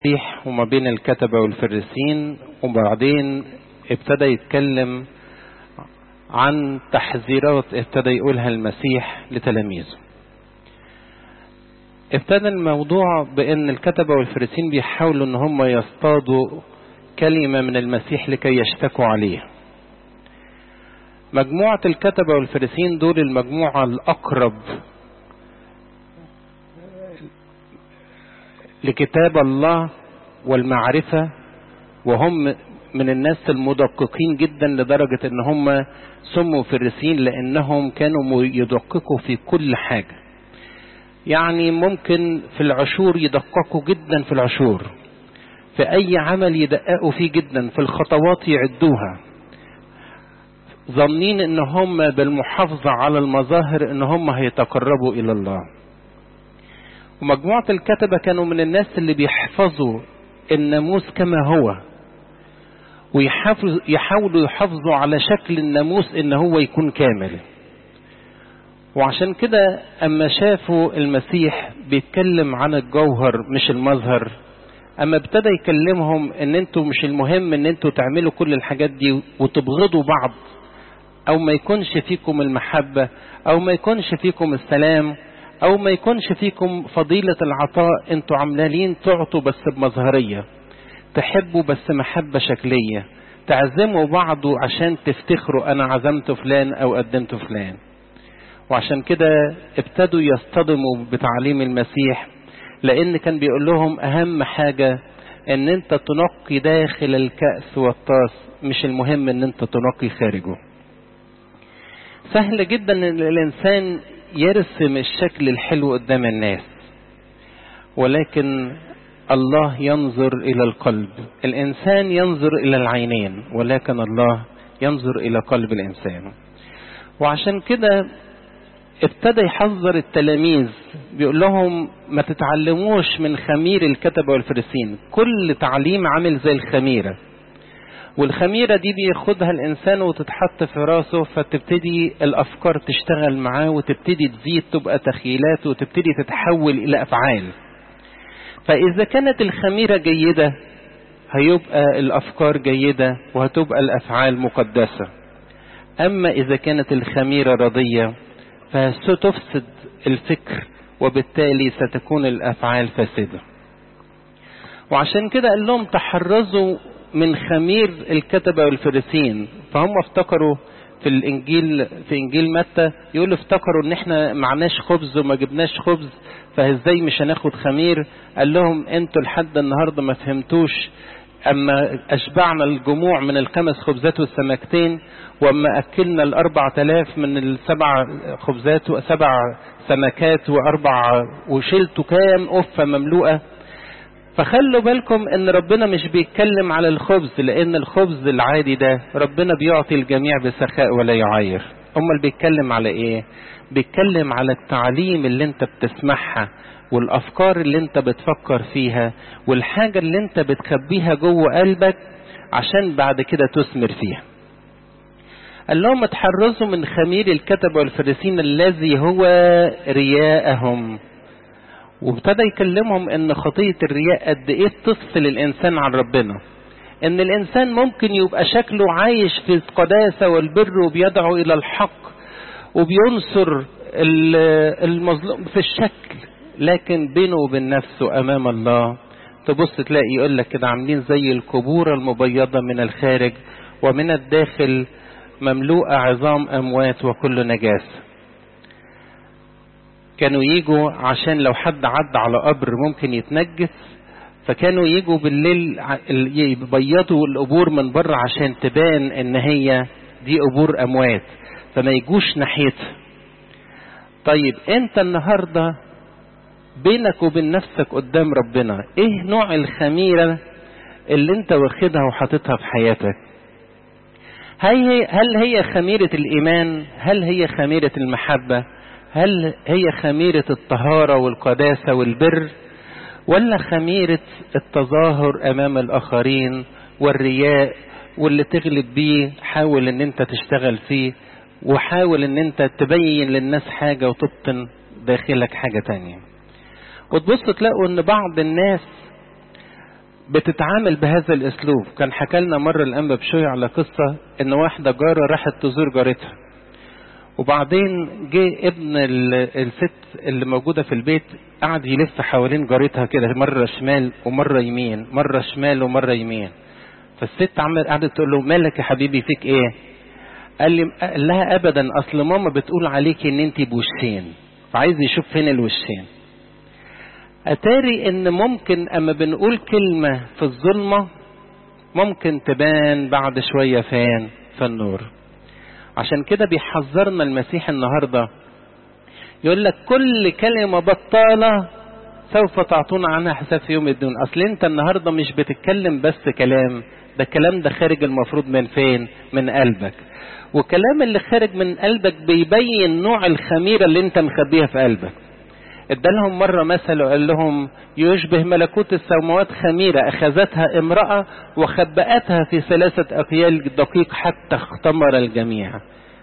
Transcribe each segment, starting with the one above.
المسيح وما بين الكتبة والفريسين، وبعدين ابتدى يتكلم عن تحذيرات ابتدى يقولها المسيح لتلاميذه. ابتدى الموضوع بأن الكتبة والفريسين بيحاولوا ان هم يصطادوا كلمة من المسيح لكي يشتكوا عليه. مجموعة الكتبة والفريسين دول المجموعة الأقرب لكتاب الله والمعرفة، وهم من الناس المدققين جدا لدرجة ان هم سموا فريسين لانهم كانوا يدققوا في كل حاجة. يعني ممكن في العشور يدققوا جدا في العشور، في اي عمل يدققوا فيه جدا، في الخطوات يعدوها، ظنين ان هم بالمحافظة على المظاهر ان هم هيتقربوا الى الله. ومجموعة الكتبة كانوا من الناس اللي بيحفظوا الناموس كما هو، ويحاولوا يحافظوا على شكل الناموس ان هو يكون كامل. وعشان كده اما شافوا المسيح بيتكلم عن الجوهر مش المظهر، اما ابتدى يكلمهم ان انتوا مش المهم ان انتوا تعملوا كل الحاجات دي وتبغضوا بعض، او ما يكونش فيكم المحبة، او ما يكونش فيكم السلام، او ما يكونش فيكم فضيلة العطاء، انتوا عمالين تعطوا بس بمظهرية، تحبوا بس محبة شكلية، تعزموا بعض عشان تفتخروا انا عزمت فلان او قدمت فلان. وعشان كده ابتدوا يصطدموا بتعليم المسيح، لان كان بيقول لهم اهم حاجة ان انت تنقي داخل الكأس والطاس، مش المهم ان انت تنقي خارجه. سهل جدا ان الانسان يرسم الشكل الحلو قدام الناس، ولكن الله ينظر الى القلب. الانسان ينظر الى العينين، ولكن الله ينظر الى قلب الانسان. وعشان كده ابتدى يحذر التلاميذ، بيقول لهم ما تتعلموش من خمير الكتبة والفريسين. كل تعليم عامل زي الخميرة، والخميرة دي بياخدها الانسان وتتحط في راسه، فتبتدي الافكار تشتغل معاه وتبتدي تزيد، تبقى تخيلات وتبتدي تتحول الى افعال. فاذا كانت الخميرة جيدة هيبقى الافكار جيدة وهتبقى الافعال مقدسة. اما اذا كانت الخميرة رضية فستفسد الفكر، وبالتالي ستكون الافعال فاسدة. وعشان كده قال لهم تحرزوا من خمير الكتبة والفريسين. فهم افتكروا في الانجيل، في انجيل متى يقول افتكروا ان احنا معناش خبز وما جبناش خبز، فازاي مش هناخد خمير. قال لهم انتوا لحد النهاردة ما فهمتوش، اما اشبعنا الجموع من ال5 خبزات والسمكتين، واما اكلنا ال4000 من ال7 خبزات و7 سمكات وشلتوا كام قفة مملوءة. فخلوا بالكم ان ربنا مش بيتكلم على الخبز، لان الخبز العادي ده ربنا بيعطي الجميع بسخاء ولا يعاير. امال بيتكلم على ايه؟ بيتكلم على التعليم اللي انت بتسمعها، والافكار اللي انت بتفكر فيها، والحاجة اللي انت بتخبيها جوه قلبك عشان بعد كده تثمر فيها. قال لهم اتحرزوا من خمير الكتبة والفريسين الذي هو رياءهم. وابتدى يكلمهم ان خطية الرياء قد ايه بتفصل الانسان عن ربنا. ان الانسان ممكن يبقى شكله عايش في القداسة والبر وبيدعو الى الحق وبينصر المظلوم في الشكل، لكن بينه وبين نفسه امام الله تبص تلاقي يقول لك كده عاملين زي القبور المبيضة من الخارج ومن الداخل مملوءة عظام اموات وكل نجاسة. كانوا يجوا عشان لو حد عد على قبر ممكن يتنجس، فكانوا يجوا بالليل يبيضوا القبور من بره عشان تبان ان هي دي قبور اموات، فما يجوش ناحيتها. طيب انت النهاردة بينك وبين نفسك قدام ربنا ايه نوع الخميرة اللي انت واخدها وحاططها في حياتك؟ هل هي خميرة الايمان؟ هل هي خميرة المحبة؟ هل هي خميرة الطهارة والقداسة والبر؟ ولا خميرة التظاهر امام الاخرين والرياء واللي تغلب بيه؟ حاول ان انت تشتغل فيه، وحاول ان انت تبين للناس حاجة وتبطن داخلك حاجة تانية. وتبص تلاقوا ان بعض الناس بتتعامل بهذا الاسلوب. كان حكى لنا مرة الانبا بشوي على قصة ان واحدة جارة راحت تزور جارتها، وبعدين جه ابن الست اللي موجودة في البيت قعد يلف حوالين جارتها كده، مرة شمال ومرة يمين، مرة شمال ومرة يمين. فالست قعدت تقول له مالك يا حبيبي فيك ايه؟ قال لها ابدا اصل ماما بتقول عليكي ان انتي بوشين، فعايز يشوف فين الوشين. اتاري ان ممكن اما بنقول كلمة في الظلمة ممكن تبان بعد شوية فين؟ في النور. عشان كده بيحذرنا المسيح النهاردة، يقول لك كل كلمة بطالة سوف تعطون عنها حساب في يوم الدين. اصل انت النهاردة مش بتتكلم بس كلام، ده الكلام ده خارج المفروض من فين؟ من قلبك. والكلام اللي خارج من قلبك بيبين نوع الخميرة اللي انت مخبيها في قلبك. ادالهم مرة مثل وقال لهم يشبه ملكوت السماوات خميرة اخذتها امرأة وخبأتها في 3 أكيال دقيق حتى اختمر الجميع.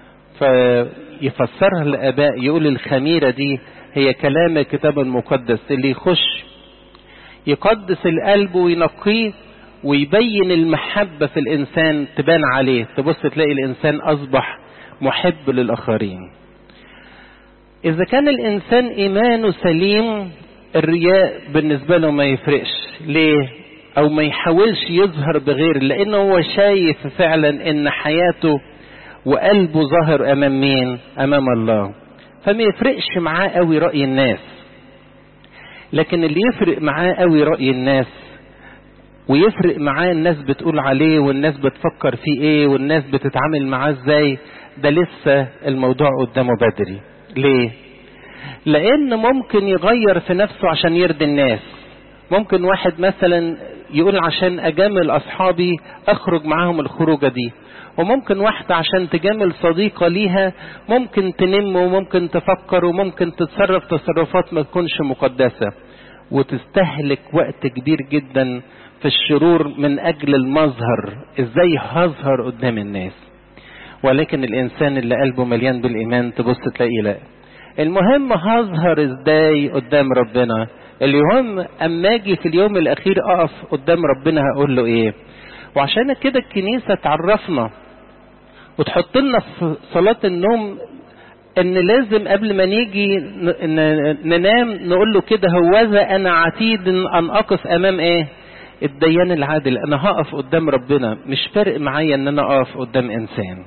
فيفسرها الآباء يقول الخميرة دي هي كلام الكتاب المقدس اللي يخش يقدس القلب وينقيه ويبين المحبة في الإنسان تبان عليه، تبص تلاقي الإنسان أصبح محب للآخرين. إذا كان الإنسان إيمانه سليم الرياء بالنسبة له ما يفرقش. ليه؟ أو ما يحاولش يظهر بغير، لأنه هو شايف فعلا إن حياته وقلبه ظاهر أمام مين؟ أمام الله. فما يفرقش معاه قوي رأي الناس. لكن اللي يفرق معاه قوي رأي الناس، ويفرق معاه الناس بتقول عليه والناس بتفكر فيه ايه والناس بتتعامل معاه ازاي، ده لسه الموضوع قدامه بدري. ليه؟ لان ممكن يغير في نفسه عشان يرضي الناس. ممكن واحد مثلا يقول عشان اجامل اصحابي اخرج معاهم الخروجة دي، وممكن واحدة عشان تجامل صديقة ليها ممكن تنم وممكن تفكر وممكن تتصرف تصرفات ما تكونش مقدسة، وتستهلك وقت كبير جدا في الشرور من اجل المظهر، ازاي هظهر قدام الناس. ولكن الانسان اللي قلبه مليان بالايمان تبص تلاقيه لا، المهم هظهر ازاي قدام ربنا. اليوم اما اجي في اليوم الاخير اقف قدام ربنا هقول له ايه. وعشان كده الكنيسة تعرفنا وتحط لنا في صلاة النوم ان لازم قبل ما نيجي ننام نقول له كده هوذا انا عتيد ان اقف امام ايه؟ الديان العادل. انا هقف قدام ربنا، مش فارق معايا ان انا اقف قدام انسان.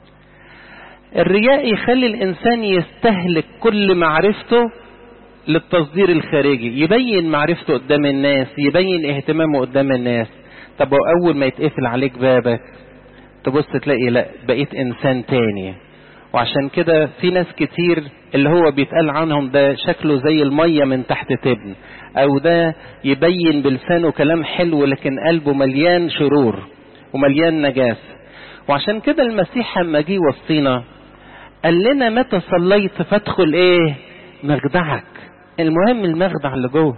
الرياء يخلي الانسان يستهلك كل معرفته للتصدير الخارجي، يبين معرفته قدام الناس، يبين اهتمامه قدام الناس. طب اول ما يتقفل عليك بابك تبص تلاقي لا، بقيت انسان تاني. وعشان كده في ناس كتير اللي هو بيتقال عنهم ده شكله زي المية من تحت تبن، او ده يبين بلسانه كلام حلو لكن قلبه مليان شرور ومليان نجاس. وعشان كده المسيح لما جه وصينا قال لنا متى صليت فادخل ايه؟ مخدعك. المهم المخدع اللي جوه،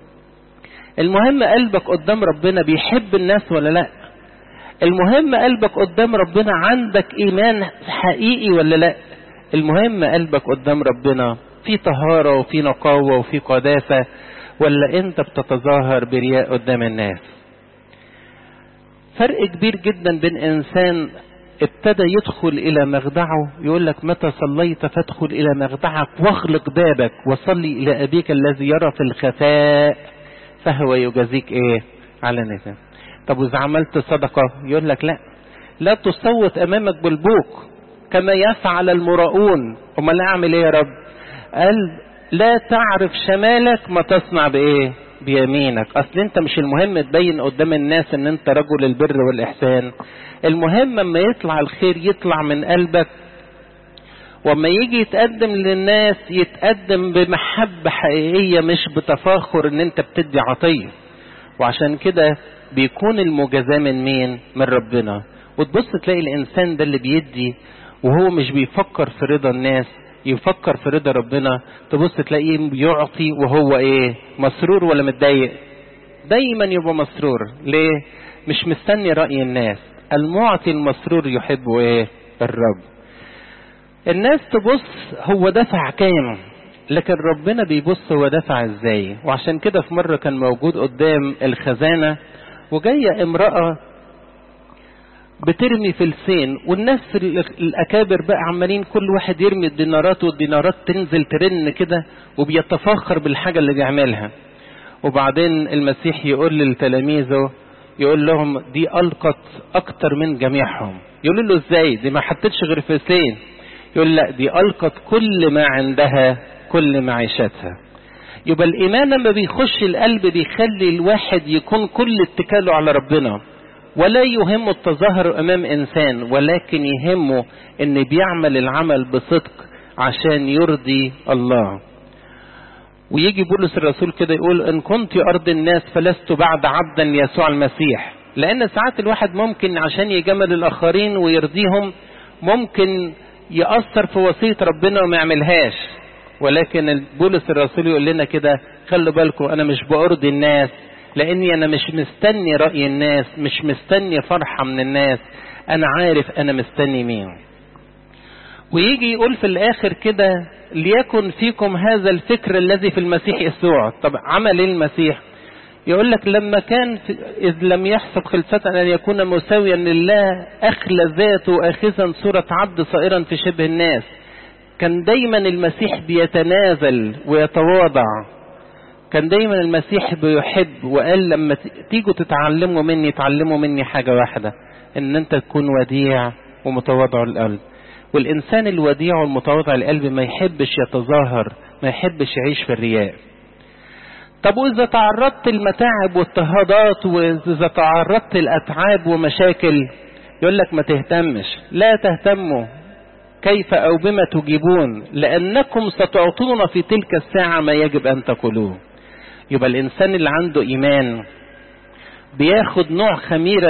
المهم قلبك قدام ربنا بيحب الناس ولا لا، المهم قلبك قدام ربنا عندك ايمان حقيقي ولا لا، المهم قلبك قدام ربنا في طهارة وفي نقاوة وفي قداسة، ولا انت بتتظاهر برياء قدام الناس. فرق كبير جدا بين انسان ابتدى يدخل الى مخدعه، يقول لك متى صليت فادخل الى مخدعك واغلق بابك وصلي الى ابيك الذي يرى في الخفاء فهو يجازيك ايه؟ على نفسك. طب واذا عملت صدقة يقول لك لا تصوت امامك بالبوق كما يفعل المراؤون. امال اعمل ايه يا رب؟ قال لا تعرف شمالك ما تصنع بايه؟ بيمينك. اصل انت مش المهم تبين قدام الناس ان انت رجل البر والاحسان، المهم اما يطلع الخير يطلع من قلبك، وما يجي يتقدم للناس يتقدم بمحبة حقيقية مش بتفاخر ان انت بتدي عطية. وعشان كده بيكون المجازاة من مين؟ من ربنا. وتبص تلاقي الانسان ده اللي بيدي وهو مش بيفكر في رضا الناس، يفكر في رضا ربنا، تبص تلاقيه بيعطي وهو ايه؟ مسرور ولا متضايق؟ دايما يبقى مسرور. ليه؟ مش مستني رأي الناس. المعطي المسرور يحب ايه؟ الرب. الناس تبص هو دفع كام، لكن ربنا بيبص هو دفع ازاي. وعشان كده في مرة كان موجود قدام الخزانة وجاية امرأة بترمي فلسين، والناس الأكابر بقى عمالين كل واحد يرمي الدينارات، والدينارات تنزل ترن كده وبيتفاخر بالحاجة اللي بيعملها. وبعدين المسيح يقول لتلاميذه، يقول لهم دي ألقت أكتر من جميعهم. يقولوا له ازاي دي ما حطتش غير فلسين؟ يقول لا، دي ألقت كل ما عندها، كل معيشتها. يبقى الإيمان لما بيخش القلب بيخلي الواحد يكون كل اتكاله على ربنا، ولا يهمه التظاهر أمام إنسان، ولكن يهمه إن بيعمل العمل بصدق عشان يرضي الله. ويجي بولس الرسول كده يقول إن كنت أرضي الناس فلست بعد عبدا ليسوع المسيح. لأن ساعات الواحد ممكن عشان يجمل الآخرين ويرضيهم ممكن يأثر في وصية ربنا وما يعملهاش. ولكن بولس الرسول يقول لنا كده خلوا بالكم، أنا مش بأرضي الناس، لأني أنا مش مستني رأي الناس، مش مستني فرحة من الناس، أنا عارف أنا مستني مين. ويجي يقول في الآخر كده ليكن فيكم هذا الفكر الذي في المسيح يسوع. طب عمل المسيح؟ يقول لك لما كان إذ لم يحسب خلفة أن يكون مساويا لله أخلى ذاته آخذا صورة عبد صائرا في شبه الناس. كان دايما المسيح بيتنازل ويتواضع، كان دايما المسيح بيحب، وقال لما تيجوا تتعلموا مني تعلموا مني حاجة واحدة، ان انت تكون وديع ومتواضع القلب. والانسان الوديع والمتواضع القلب ما يحبش يتظاهر، ما يحبش يعيش في الرياء. طب واذا تعرضت المتاعب واضطهادات، واذا تعرضت الاتعاب ومشاكل، يقول لك ما تهتمش، لا تهتموا كيف او بما تجيبون، لانكم ستعطون في تلك الساعة ما يجب ان تقولوه. يبقى الانسان اللي عنده ايمان بياخد نوع خميرة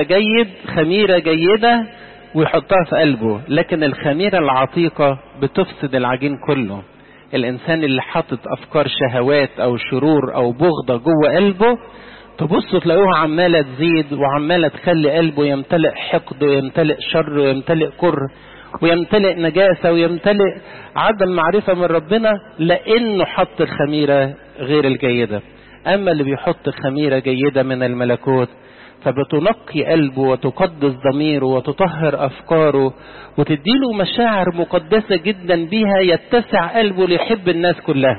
جيدة ويحطها في قلبه، لكن الخميرة العتيقة بتفسد العجين كله. الانسان اللي حاطط افكار شهوات او شرور او بغضة جوه قلبه، تبصوا تلاقوها عمالة تزيد وعمالة تخلي قلبه يمتلئ حقد ويمتلئ شر ويمتلئ كره ويمتلئ نجاسة ويمتلئ عدم معرفة من ربنا، لانه حط الخميرة غير الجيدة. اما اللي بيحط خميرة جيدة من الملكوت فبتنقي قلبه وتقدس ضميره وتطهر افكاره وتديله مشاعر مقدسة جدا بيها يتسع قلبه ليحب الناس كلها.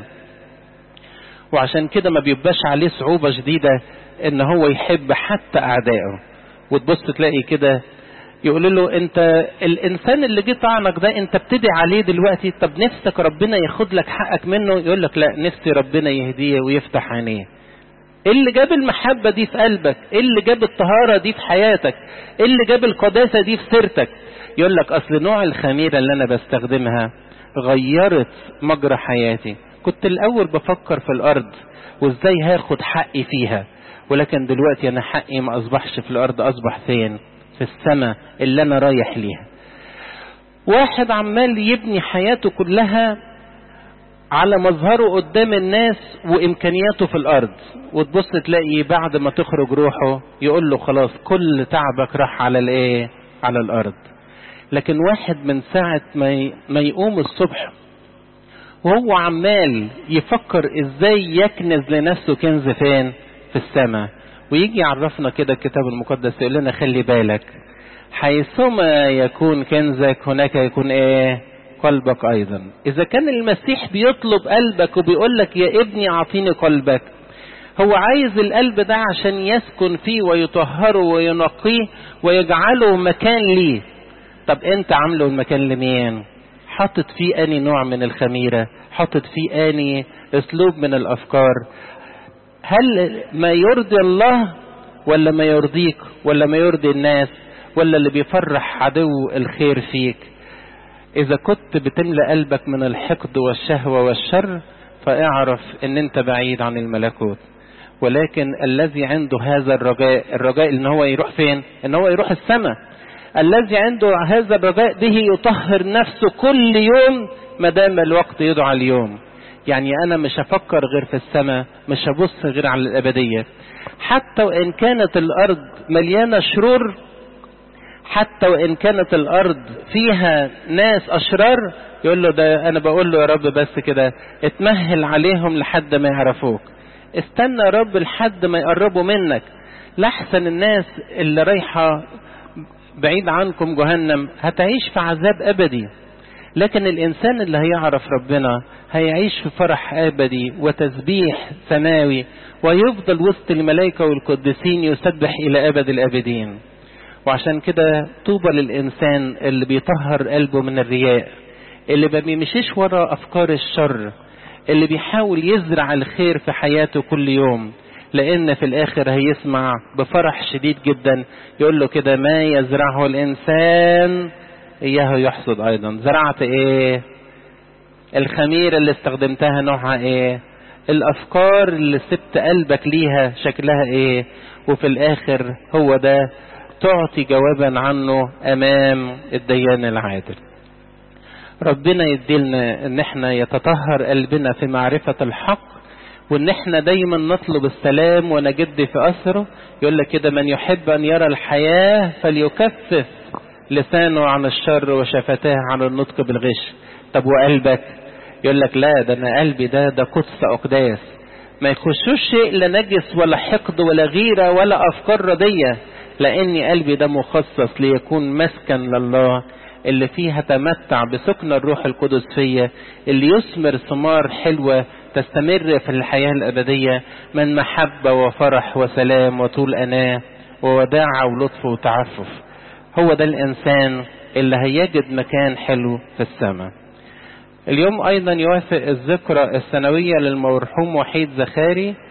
وعشان كده ما بيبقاش عليه صعوبة شديدة ان هو يحب حتى اعدائه. وتبص تلاقي كده يقول له انت الانسان اللي جه طعنك ده انت بتدعي عليه دلوقتي، طب نفسك ربنا ياخد لك حقك منه؟ يقول لك لا، نفسي ربنا يهديه ويفتح عينيه. ايه اللي جاب المحبة دي في قلبك؟ ايه اللي جاب الطهارة دي في حياتك؟ ايه اللي جاب القداسة دي في سيرتك؟ يقول لك اصل نوع الخميرة اللي انا بستخدمها غيرت مجرى حياتي. كنت الاول بفكر في الارض وازاي هاخد حقي فيها، ولكن دلوقتي انا حقي ما اصبحش في الارض، اصبح فين؟ في السماء اللي انا رايح ليها. واحد عمال يبني حياته كلها على مظهره قدام الناس وامكانياته في الارض، وتبص تلاقي بعد ما تخرج روحه يقول له خلاص كل تعبك راح على الايه؟ على الارض. لكن واحد من ساعة ما يقوم الصبح وهو عمال يفكر ازاي يكنز لنفسه كنز فين؟ في السماء. ويجي يعرفنا كده الكتاب المقدس يقول لنا خلي بالك، حيثما يكون كنزك هناك يكون ايه؟ قلبك ايضا. اذا كان المسيح بيطلب قلبك وبيقول لك يا ابني اعطيني قلبك، هو عايز القلب ده عشان يسكن فيه ويطهره وينقيه ويجعله مكان ليه. طب انت عامله المكان لمين؟ حاطط فيه اني نوع من الخميرة؟ حاطط فيه اني اسلوب من الافكار؟ هل ما يرضي الله ولا ما يرضيك ولا ما يرضي الناس ولا اللي بيفرح عدو الخير فيك؟ اذا كنت بتملأ قلبك من الحقد والشهوة والشر فاعرف ان انت بعيد عن الملكوت. ولكن الذي عنده هذا الرجاء ان هو يروح فين؟ ان هو يروح السماء. الذي عنده هذا الرجاء به يطهر نفسه كل يوم ما دام الوقت يدعى اليوم. يعني انا مش هفكر غير في السماء، مش هبص غير على الابدية. حتى وان كانت الارض مليانة شرور، حتى وان كانت الارض فيها ناس اشرار، يقول له ده انا بقول له يا رب بس كده اتمهل عليهم لحد ما يعرفوك، استنى يا رب لحد ما يقربوا منك، لحسن الناس اللي رايحة بعيد عنكم جهنم هتعيش في عذاب أبدي، لكن الإنسان اللي هيعرف ربنا هيعيش في فرح أبدي وتسبيح سماوي، ويفضل وسط الملائكة والقديسين يسبح إلى أبد الآبدين. وعشان كده طوبى للإنسان اللي بيطهر قلبه من الرياء، اللي ما بيمشيش ورا أفكار الشر، اللي بيحاول يزرع الخير في حياته كل يوم، لأن في الآخر هيسمع بفرح شديد جدا يقول له كده: ما يزرعه الإنسان إياه يحصد أيضا. زرعت إيه؟ الخميرة اللي استخدمتها نوعها إيه؟ الأفكار اللي سبت قلبك ليها شكلها إيه؟ وفي الآخر هو ده تعطي جوابا عنه أمام الديان العادل. ربنا يديلنا ان احنا يتطهر قلبنا في معرفة الحق، وان احنا دايما نطلب السلام ونجد في اثره. يقول لك كده: من يحب ان يرى الحياة فليكفف لسانه عن الشر وشفتاه عن النطق بالغش. طب وقلبك؟ يقول لك: لا، ده انا قلبي ده قدس اقداس، ما يخشوش شيء لا نجس ولا حقد ولا غيرة ولا افكار ردية، لان قلبي ده مخصص ليكون مسكن لله، اللي فيها تمتع بسكن الروح القدس فيا، اللي يثمر ثمار حلوة تستمر في الحياة الأبدية من محبة وفرح وسلام وطول أناة ووداعة ولطف وتعفف. هو ده الإنسان اللي هيجد مكان حلو في السماء. اليوم أيضا يوافق الذكرى السنوية للمرحوم وحيد زخاري